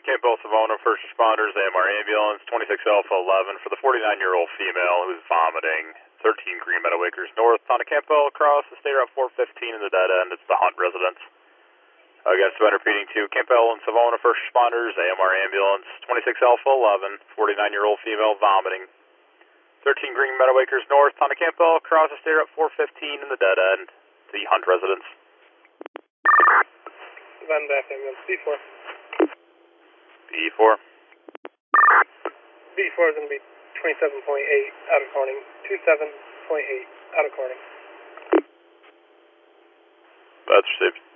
Campbell Savona, first responders, AMR ambulance, 26 Alpha 11 for the 49-year-old female who's vomiting, 13 Green Meadow Acres North, Tana Campbell across the state route 415 in the dead end. It's the Hunt residence. Again, surrender repeating to Campbell and Savona, first responders, AMR ambulance, 26 Alpha 11, 49-year-old female vomiting, 13 Green Meadow Acres North, Tana Campbell across the state route 415 in the dead end. The Hunt residence. Van back ambulance, B4. B4. B4 is going to be 27.8 out of Corning. 27.8 out of Corning. That's received.